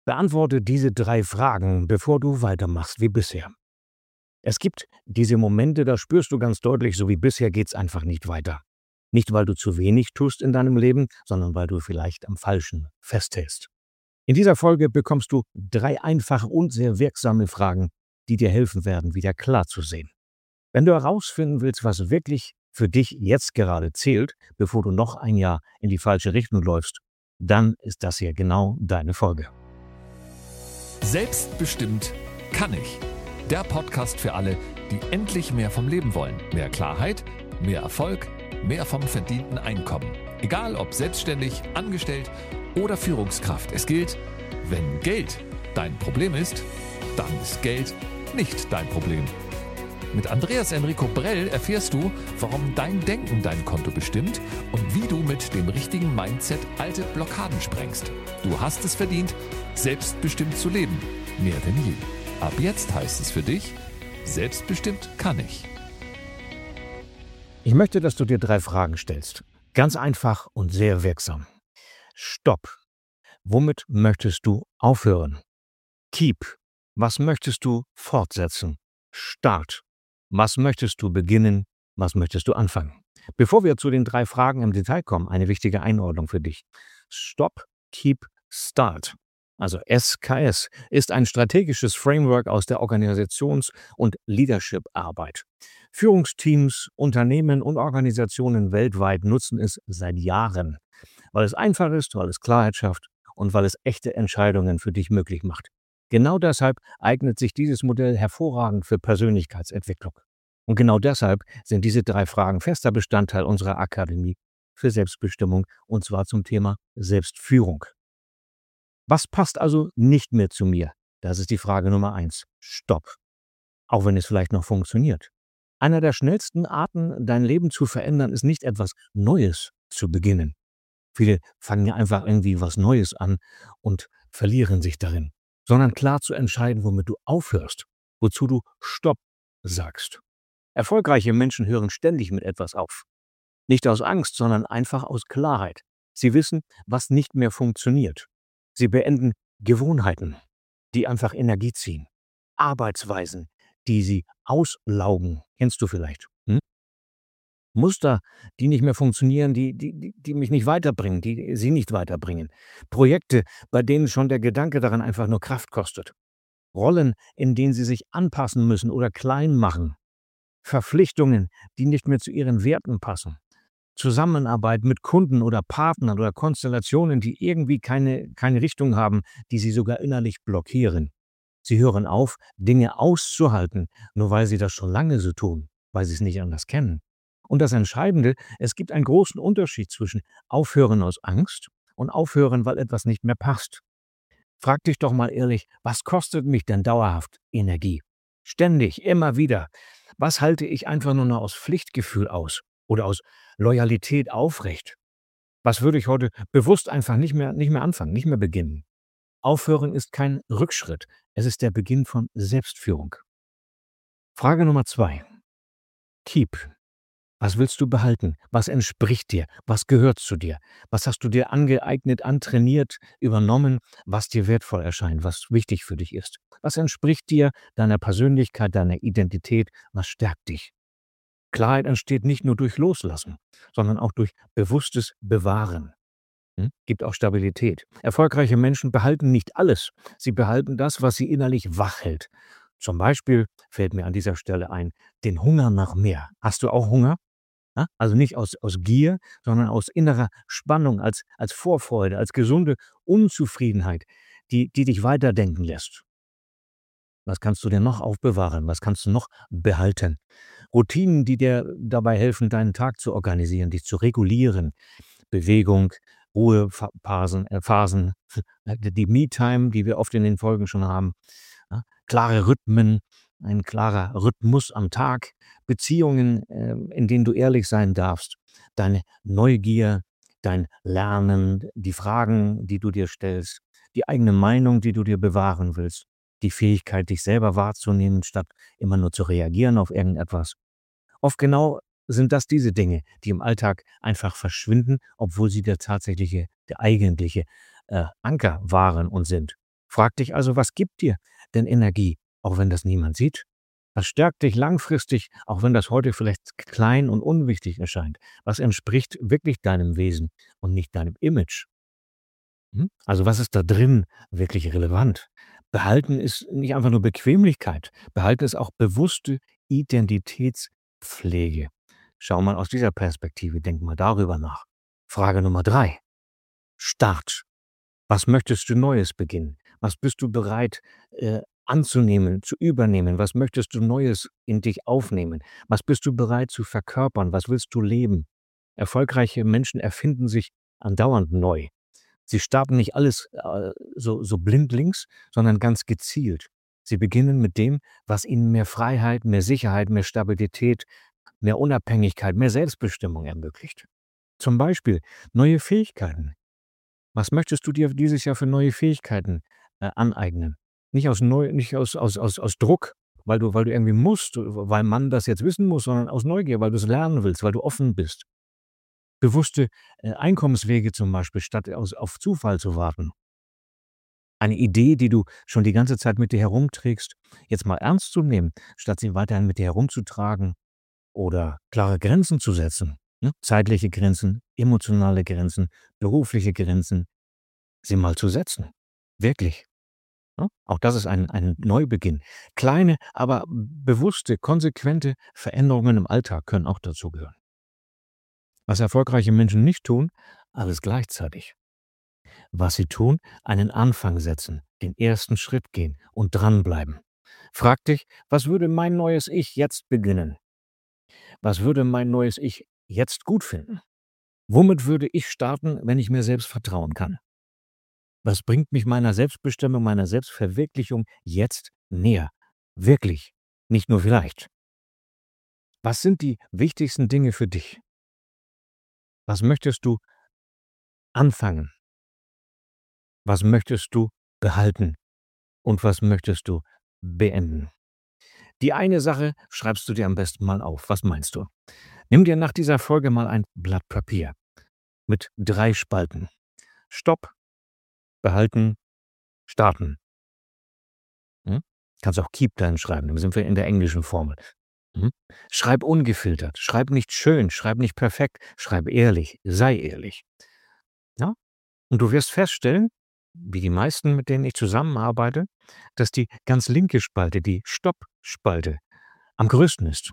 Beantworte diese 3 Fragen, bevor du weitermachst wie bisher. Es gibt diese Momente, da spürst du ganz deutlich, so wie bisher geht's einfach nicht weiter. Nicht, weil du zu wenig tust in deinem Leben, sondern weil du vielleicht am Falschen festhältst. In dieser Folge bekommst du 3 einfache und sehr wirksame Fragen, die dir helfen werden, wieder klar zu sehen. Wenn du herausfinden willst, was wirklich für dich jetzt gerade zählt, bevor du noch ein Jahr in die falsche Richtung läufst, dann ist das hier genau deine Folge. Selbstbestimmt kann ich. Der Podcast für alle, die endlich mehr vom Leben wollen. Mehr Klarheit, mehr Erfolg, mehr vom verdienten Einkommen. Egal ob selbstständig, angestellt oder Führungskraft. Es gilt, wenn Geld dein Problem ist, dann ist Geld nicht dein Problem. Mit Andreas Enrico Brell erfährst du, warum dein Denken dein Konto bestimmt und wie du mit dem richtigen Mindset alte Blockaden sprengst. Du hast es verdient, selbstbestimmt zu leben. Mehr denn je. Ab jetzt heißt es für dich, selbstbestimmt kann ich. Ich möchte, dass du dir 3 Fragen stellst. Ganz einfach und sehr wirksam. Stopp. Womit möchtest du aufhören? Keep. Was möchtest du fortsetzen? Start. Was möchtest du beginnen? Was möchtest du anfangen? Bevor wir zu den 3 Fragen im Detail kommen, eine wichtige Einordnung für dich. Stop, Keep, Start. Also SKS ist ein strategisches Framework aus der Organisations- und Leadership-Arbeit. Führungsteams, Unternehmen und Organisationen weltweit nutzen es seit Jahren, weil es einfach ist, weil es Klarheit schafft und weil es echte Entscheidungen für dich möglich macht. Genau deshalb eignet sich dieses Modell hervorragend für Persönlichkeitsentwicklung. Und genau deshalb sind diese 3 Fragen fester Bestandteil unserer Akademie für Selbstbestimmung, und zwar zum Thema Selbstführung. Was passt also nicht mehr zu mir? Das ist die Frage Nummer 1. Stopp. Auch wenn es vielleicht noch funktioniert. Einer der schnellsten Arten, dein Leben zu verändern, ist nicht etwas Neues zu beginnen. Viele fangen ja einfach irgendwie was Neues an und verlieren sich darin, sondern klar zu entscheiden, womit du aufhörst, wozu du Stopp sagst. Erfolgreiche Menschen hören ständig mit etwas auf. Nicht aus Angst, sondern einfach aus Klarheit. Sie wissen, was nicht mehr funktioniert. Sie beenden Gewohnheiten, die einfach Energie ziehen. Arbeitsweisen, die sie auslaugen. Kennst du vielleicht? Muster, die nicht mehr funktionieren, die mich nicht weiterbringen, die sie nicht weiterbringen. Projekte, bei denen schon der Gedanke daran einfach nur Kraft kostet. Rollen, in denen sie sich anpassen müssen oder klein machen. Verpflichtungen, die nicht mehr zu ihren Werten passen. Zusammenarbeit mit Kunden oder Partnern oder Konstellationen, die irgendwie keine Richtung haben, die sie sogar innerlich blockieren. Sie hören auf, Dinge auszuhalten, nur weil sie das schon lange so tun, weil sie es nicht anders kennen. Und das Entscheidende, es gibt einen großen Unterschied zwischen Aufhören aus Angst und Aufhören, weil etwas nicht mehr passt. Frag dich doch mal ehrlich, was kostet mich denn dauerhaft Energie? Ständig, immer wieder. Was halte ich einfach nur noch aus Pflichtgefühl aus oder aus Loyalität aufrecht? Was würde ich heute bewusst einfach nicht mehr anfangen, nicht mehr beginnen? Aufhören ist kein Rückschritt. Es ist der Beginn von Selbstführung. Frage Nummer 2. Keep. Was willst du behalten? Was entspricht dir? Was gehört zu dir? Was hast du dir angeeignet, antrainiert, übernommen, was dir wertvoll erscheint, was wichtig für dich ist? Was entspricht dir, deiner Persönlichkeit, deiner Identität? Was stärkt dich? Klarheit entsteht nicht nur durch Loslassen, sondern auch durch bewusstes Bewahren. Gibt auch Stabilität. Erfolgreiche Menschen behalten nicht alles. Sie behalten das, was sie innerlich wach hält. Zum Beispiel fällt mir an dieser Stelle ein, den Hunger nach mehr. Hast du auch Hunger? Ja? Also nicht aus Gier, sondern aus innerer Spannung, als Vorfreude, als gesunde Unzufriedenheit, die dich weiterdenken lässt. Was kannst du denn noch aufbewahren? Was kannst du noch behalten? Routinen, die dir dabei helfen, deinen Tag zu organisieren, dich zu regulieren. Bewegung, Phasen, die Me-Time, die wir oft in den Folgen schon haben. Ja? Klare Rhythmen, ein klarer Rhythmus am Tag, Beziehungen, in denen du ehrlich sein darfst, deine Neugier, dein Lernen, die Fragen, die du dir stellst, die eigene Meinung, die du dir bewahren willst, die Fähigkeit, dich selber wahrzunehmen, statt immer nur zu reagieren auf irgendetwas. Oft genau sind das diese Dinge, die im Alltag einfach verschwinden, obwohl sie der eigentliche Anker waren und sind. Frag dich also, was gibt dir denn Energie, auch wenn das niemand sieht? Was stärkt dich langfristig, auch wenn das heute vielleicht klein und unwichtig erscheint? Was entspricht wirklich deinem Wesen und nicht deinem Image? Also was ist da drin wirklich relevant? Behalten ist nicht einfach nur Bequemlichkeit. Behalten ist auch bewusste Identitätspflege. Schau mal aus dieser Perspektive, denk mal darüber nach. Frage Nummer 3: Start. Was möchtest du Neues beginnen? Was bist du bereit, anzunehmen, zu übernehmen? Was möchtest du Neues in dich aufnehmen? Was bist du bereit zu verkörpern? Was willst du leben? Erfolgreiche Menschen erfinden sich andauernd neu. Sie starten nicht alles, so blindlings, sondern ganz gezielt. Sie beginnen mit dem, was ihnen mehr Freiheit, mehr Sicherheit, mehr Stabilität, mehr Unabhängigkeit, mehr Selbstbestimmung ermöglicht. Zum Beispiel neue Fähigkeiten. Was möchtest du dir dieses Jahr für neue Fähigkeiten, aneignen? Nicht aus Druck, weil du irgendwie musst, weil man das jetzt wissen muss, sondern aus Neugier, weil du es lernen willst, weil du offen bist. Bewusste, Einkommenswege zum Beispiel, statt auf Zufall zu warten. Eine Idee, die du schon die ganze Zeit mit dir herumträgst, jetzt mal ernst zu nehmen, statt sie weiterhin mit dir herumzutragen, oder klare Grenzen zu setzen, ne? Zeitliche Grenzen, emotionale Grenzen, berufliche Grenzen, sie mal zu setzen. Wirklich, ne? Auch das ist ein Neubeginn. Kleine, aber bewusste, konsequente Veränderungen im Alltag können auch dazugehören. Was erfolgreiche Menschen nicht tun, alles gleichzeitig. Was sie tun, einen Anfang setzen, den ersten Schritt gehen und dranbleiben. Frag dich, was würde mein neues Ich jetzt beginnen? Was würde mein neues Ich jetzt gut finden? Womit würde ich starten, wenn ich mir selbst vertrauen kann? Was bringt mich meiner Selbstbestimmung, meiner Selbstverwirklichung jetzt näher? Wirklich, nicht nur vielleicht. Was sind die wichtigsten Dinge für dich? Was möchtest du anfangen? Was möchtest du behalten? Und was möchtest du beenden? Die eine Sache schreibst du dir am besten mal auf. Was meinst du? Nimm dir nach dieser Folge mal ein Blatt Papier mit 3 Spalten. Stopp, behalten, starten. Kannst auch keep dann schreiben, dann sind wir in der englischen Formel. Schreib ungefiltert, schreib nicht schön, schreib nicht perfekt, schreib ehrlich, sei ehrlich. Ja? Und du wirst feststellen, wie die meisten, mit denen ich zusammenarbeite, dass die ganz linke Spalte, die Stopp-Spalte, am größten ist.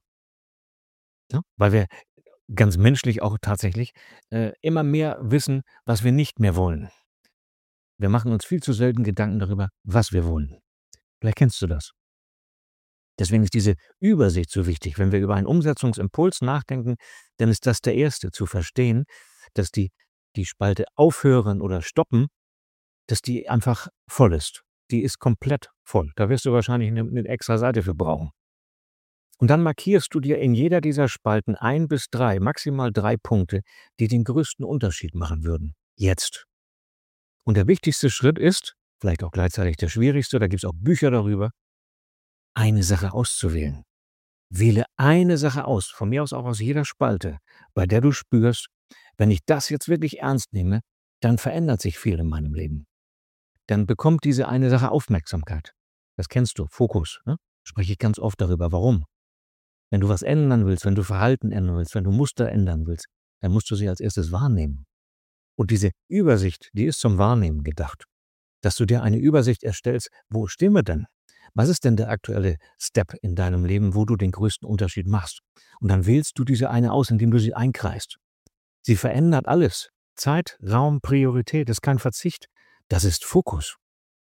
Ja? Weil wir ganz menschlich auch tatsächlich immer mehr wissen, was wir nicht mehr wollen. Wir machen uns viel zu selten Gedanken darüber, was wir wollen. Vielleicht kennst du das. Deswegen ist diese Übersicht so wichtig. Wenn wir über einen Umsetzungsimpuls nachdenken, dann ist das der erste, zu verstehen, dass die Spalte aufhören oder stoppen, dass die einfach voll ist. Die ist komplett voll. Da wirst du wahrscheinlich eine extra Seite für brauchen. Und dann markierst du dir in jeder dieser Spalten 1 bis 3, maximal 3 Punkte, die den größten Unterschied machen würden. Jetzt. Und der wichtigste Schritt ist, vielleicht auch gleichzeitig der schwierigste, da gibt es auch Bücher darüber, eine Sache auszuwählen. Wähle eine Sache aus, von mir aus auch aus jeder Spalte, bei der du spürst, wenn ich das jetzt wirklich ernst nehme, dann verändert sich viel in meinem Leben. Dann bekommt diese eine Sache Aufmerksamkeit. Das kennst du, Fokus. Ne? Spreche ich ganz oft darüber. Warum? Wenn du was ändern willst, wenn du Verhalten ändern willst, wenn du Muster ändern willst, dann musst du sie als erstes wahrnehmen. Und diese Übersicht, die ist zum Wahrnehmen gedacht. Dass du dir eine Übersicht erstellst, wo stehen wir denn? Was ist denn der aktuelle Step in deinem Leben, wo du den größten Unterschied machst? Und dann wählst du diese eine aus, indem du sie einkreist. Sie verändert alles. Zeit, Raum, Priorität ist kein Verzicht. Das ist Fokus.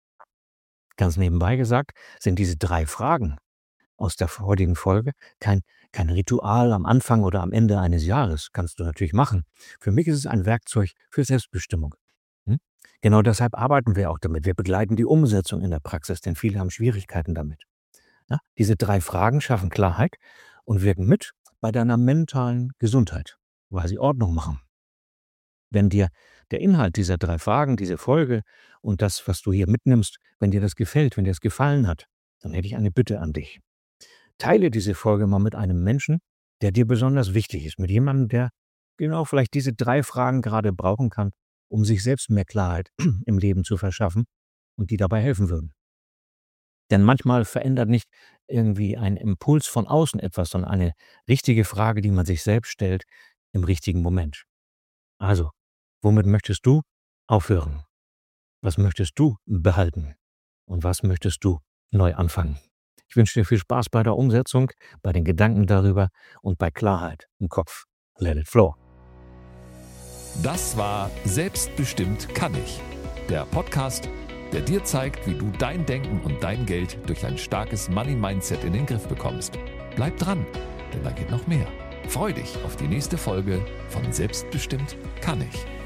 Ganz nebenbei gesagt sind diese 3 Fragen aus der heutigen Folge kein Ritual am Anfang oder am Ende eines Jahres. Kannst du natürlich machen. Für mich ist es ein Werkzeug für Selbstbestimmung. Genau deshalb arbeiten wir auch damit. Wir begleiten die Umsetzung in der Praxis, denn viele haben Schwierigkeiten damit. Ja, diese 3 Fragen schaffen Klarheit und wirken mit bei deiner mentalen Gesundheit, weil sie Ordnung machen. Wenn dir der Inhalt dieser 3 Fragen, diese Folge und das, was du hier mitnimmst, wenn dir das gefällt, wenn dir es gefallen hat, dann hätte ich eine Bitte an dich. Teile diese Folge mal mit einem Menschen, der dir besonders wichtig ist, mit jemandem, der genau vielleicht diese 3 Fragen gerade brauchen kann, um sich selbst mehr Klarheit im Leben zu verschaffen und die dabei helfen würden. Denn manchmal verändert nicht irgendwie ein Impuls von außen etwas, sondern eine richtige Frage, die man sich selbst stellt im richtigen Moment. Also, womit möchtest du aufhören? Was möchtest du behalten? Und was möchtest du neu anfangen? Ich wünsche dir viel Spaß bei der Umsetzung, bei den Gedanken darüber und bei Klarheit im Kopf. Let it flow. Das war Selbstbestimmt kann ich. Der Podcast, der dir zeigt, wie du dein Denken und dein Geld durch ein starkes Money-Mindset in den Griff bekommst. Bleib dran, denn da geht noch mehr. Freu dich auf die nächste Folge von Selbstbestimmt kann ich.